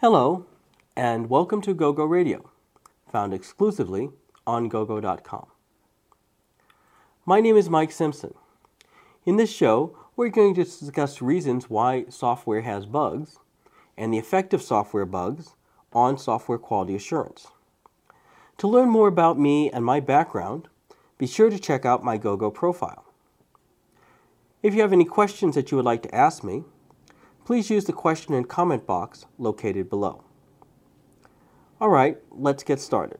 Hello, and welcome to GoGo Radio, found exclusively on gogo.com. My name is Mike Simpson. In this show, we're going to discuss reasons why software has bugs and the effect of software bugs on software quality assurance. To learn more about me and my background, be sure to check out my GoGo profile. If you have any questions that you would like to ask me, please use the question and comment box located below. All right, let's get started.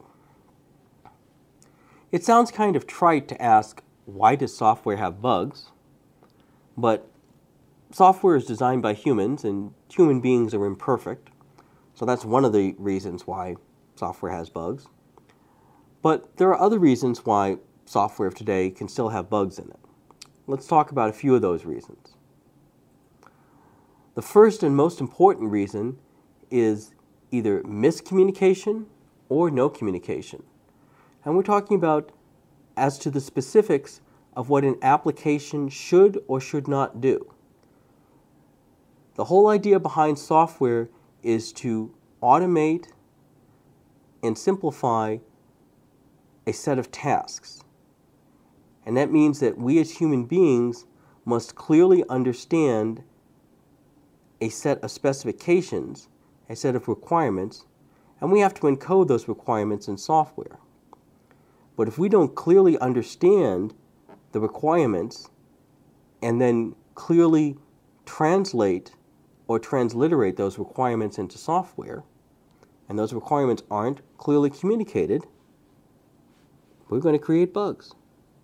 It sounds kind of trite to ask, why does software have bugs? But software is designed by humans, and human beings are imperfect. So that's one of the reasons why software has bugs. But there are other reasons why software of today can still have bugs in it. Let's talk about a few of those reasons. The first and most important reason is either miscommunication or no communication. And we're talking about as to the specifics of what an application should or should not do. The whole idea behind software is to automate and simplify a set of tasks. And that means that we as human beings must clearly understand a set of specifications, a set of requirements, and we have to encode those requirements in software. But if we don't clearly understand the requirements and then clearly translate or transliterate those requirements into software, and those requirements aren't clearly communicated, we're going to create bugs.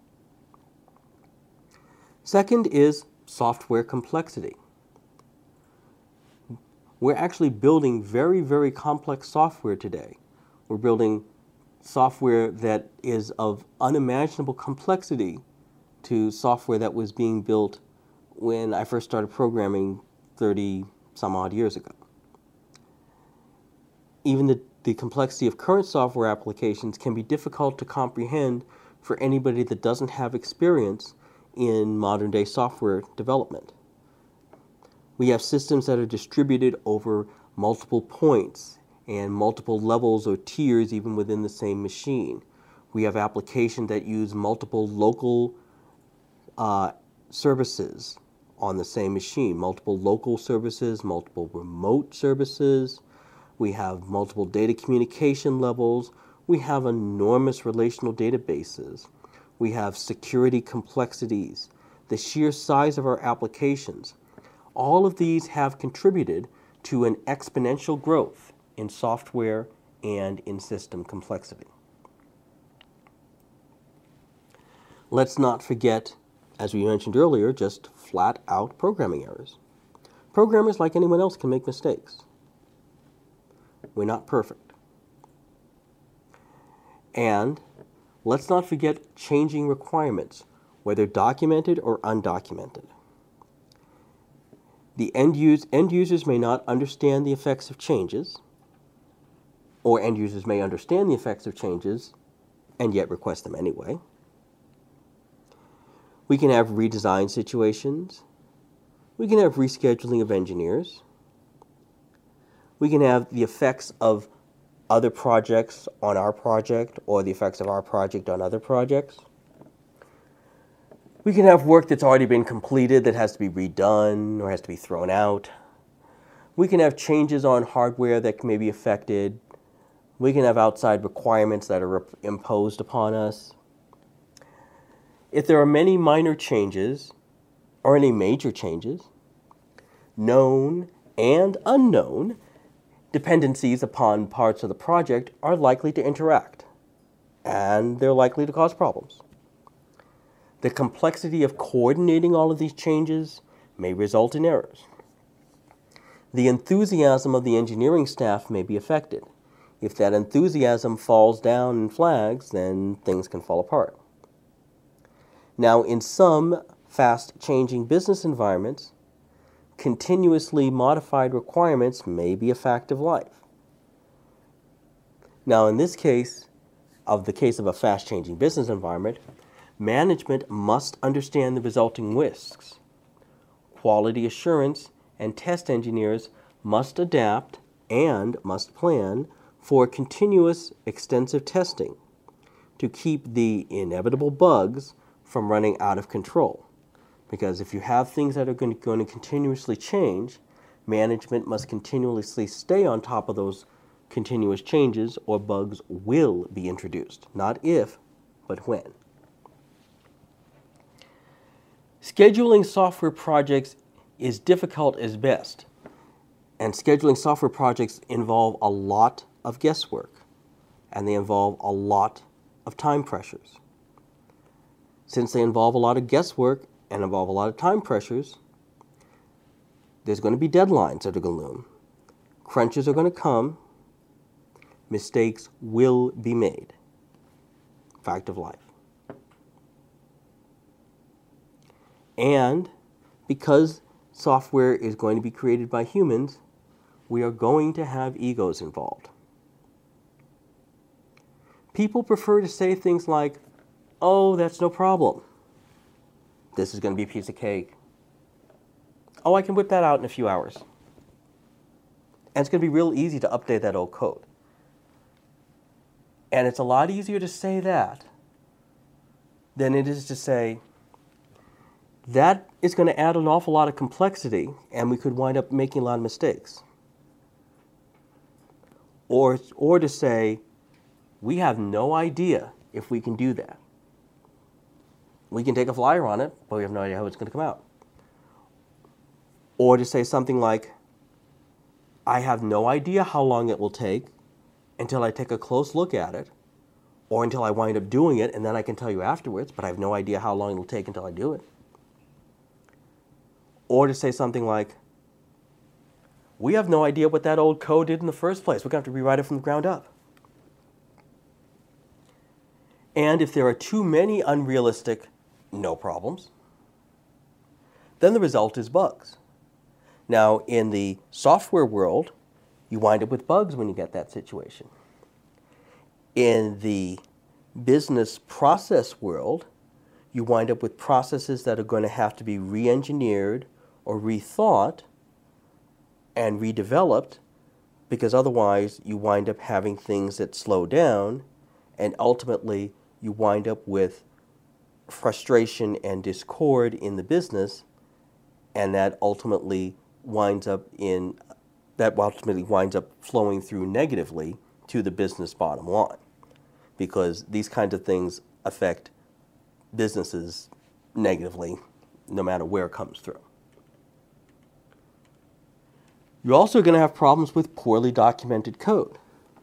Second is software complexity. We're actually building very, very complex software today. We're building software that is of unimaginable complexity to software that was being built when I first started programming 30 some odd years ago. Even the complexity of current software applications can be difficult to comprehend for anybody that doesn't have experience in modern day software development. We have systems that are distributed over multiple points and multiple levels or tiers even within the same machine. We have applications that use multiple local services on the same machine, multiple local services, multiple remote services. We have multiple data communication levels. We have enormous relational databases. We have security complexities, the sheer size of our applications. All of these have contributed to an exponential growth in software and in system complexity. Let's not forget, as we mentioned earlier, just flat out programming errors. Programmers, like anyone else, can make mistakes. We're not perfect. And let's not forget changing requirements, whether documented or undocumented. The end users may not understand the effects of changes, or end users may understand the effects of changes and yet request them anyway. We can have redesign situations. We can have rescheduling of engineers. We can have the effects of other projects on our project or the effects of our project on other projects. We can have work that's already been completed that has to be redone or has to be thrown out. We can have changes on hardware that may be affected. We can have outside requirements that are imposed upon us. If there are many minor changes or any major changes, known and unknown dependencies upon parts of the project are likely to interact, and they're likely to cause problems. The complexity of coordinating all of these changes may result in errors. The enthusiasm of the engineering staff may be affected. If that enthusiasm falls down and flags, then things can fall apart. Now, in some fast-changing business environments, continuously modified requirements may be a fact of life. Now, in this case, of a fast-changing business environment, management must understand the resulting risks. Quality assurance and test engineers must adapt and must plan for continuous extensive testing to keep the inevitable bugs from running out of control. Because if you have things that are going to continuously change, management must continuously stay on top of those continuous changes or bugs will be introduced. Not if, but when. Scheduling software projects is difficult as best, and scheduling software projects involve a lot of guesswork, and they involve a lot of time pressures. Since they involve a lot of guesswork and involve a lot of time pressures, there's going to be deadlines that are going to loom. Crunches are going to come. Mistakes will be made. Fact of life. And because software is going to be created by humans, we are going to have egos involved. People prefer to say things like, oh, that's no problem. This is going to be a piece of cake. Oh, I can whip that out in a few hours. And it's going to be real easy to update that old code. And it's a lot easier to say that than it is to say, that is going to add an awful lot of complexity, and we could wind up making a lot of mistakes. Or to say, we have no idea if we can do that. We can take a flyer on it, but we have no idea how it's going to come out. Or to say something like, I have no idea how long it will take until I take a close look at it, or until I wind up doing it, and then I can tell you afterwards, but I have no idea how long it will take until I do it. Or to say something like, we have no idea what that old code did in the first place. We're going to have to rewrite it from the ground up. And if there are too many unrealistic no problems, then the result is bugs. Now, in the software world, you wind up with bugs when you get that situation. In the business process world, you wind up with processes that are going to have to be re-engineered or rethought and redeveloped, because otherwise you wind up having things that slow down, and ultimately you wind up with frustration and discord in the business, and that ultimately winds up flowing through negatively to the business bottom line, because these kinds of things affect businesses negatively no matter where it comes through. You're also going to have problems with poorly documented code.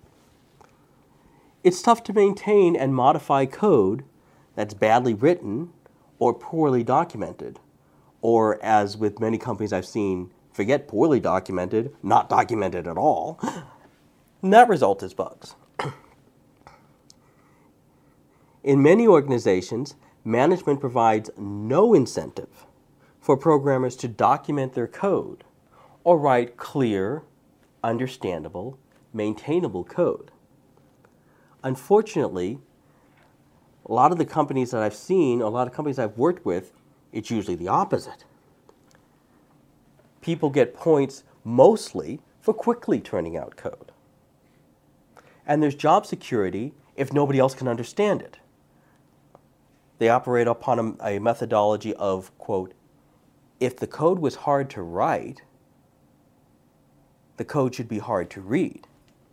It's tough to maintain and modify code that's badly written or poorly documented, or, as with many companies I've seen, forget poorly documented, not documented at all. And that result is bugs. In many organizations, management provides no incentive for programmers to document their code or write clear, understandable, maintainable code. Unfortunately, a lot of the companies that I've seen, a lot of companies I've worked with, it's usually the opposite. People get points mostly for quickly turning out code. And there's job security if nobody else can understand it. They operate upon a methodology of, quote, if the code was hard to write, the code should be hard to read.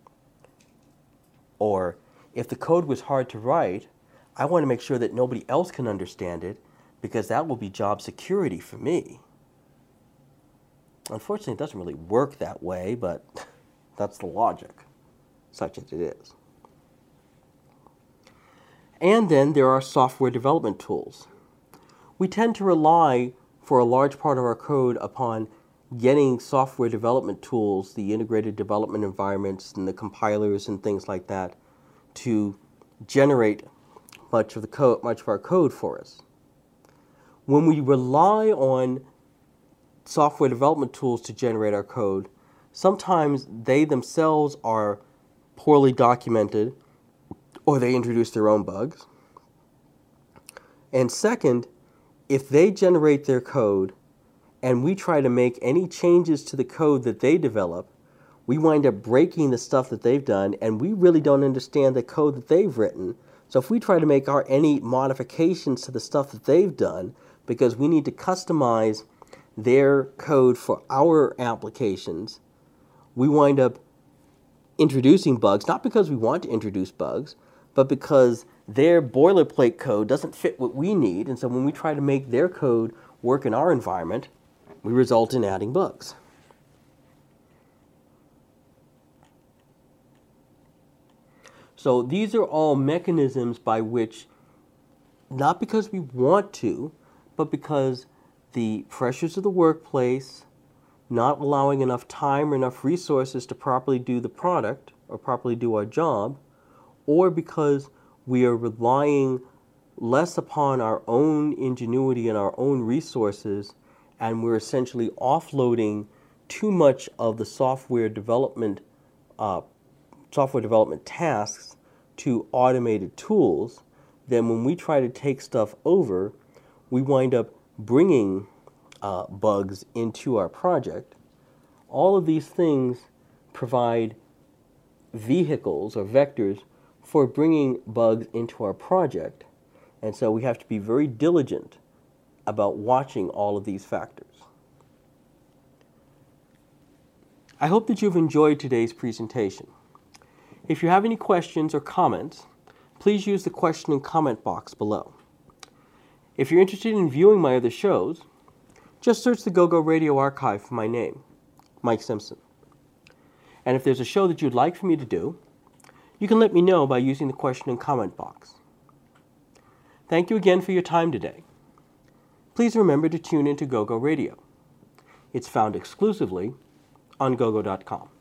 Or, if the code was hard to write, I want to make sure that nobody else can understand it, because that will be job security for me. Unfortunately, it doesn't really work that way, but that's the logic, such as it is. And then there are software development tools. We tend to rely, for a large part of our code, upon getting software development tools, the integrated development environments and the compilers and things like that, to generate much of our code for us. When we rely on software development tools to generate our code, sometimes they themselves are poorly documented, or they introduce their own bugs. And second, if they generate their code and we try to make any changes to the code that they develop, we wind up breaking the stuff that they've done, and we really don't understand the code that they've written. So if we try to make any modifications to the stuff that they've done, because we need to customize their code for our applications, we wind up introducing bugs, not because we want to introduce bugs, but because their boilerplate code doesn't fit what we need. And so when we try to make their code work in our environment, we result in adding bugs. So these are all mechanisms by which, not because we want to, but because the pressures of the workplace, not allowing enough time or enough resources to properly do the product or properly do our job, or because we are relying less upon our own ingenuity and our own resources, and we're essentially offloading too much of the software development tasks to automated tools, then when we try to take stuff over, we wind up bringing bugs into our project. All of these things provide vehicles or vectors for bringing bugs into our project. And so we have to be very diligent about watching all of these factors. I hope that you've enjoyed today's presentation. If you have any questions or comments, please use the question and comment box below. If you're interested in viewing my other shows, just search the GoGo Radio archive for my name, Mike Simpson. And if there's a show that you'd like for me to do, you can let me know by using the question and comment box. Thank you again for your time today. Please remember to tune into GoGo Radio. It's found exclusively on gogo.com.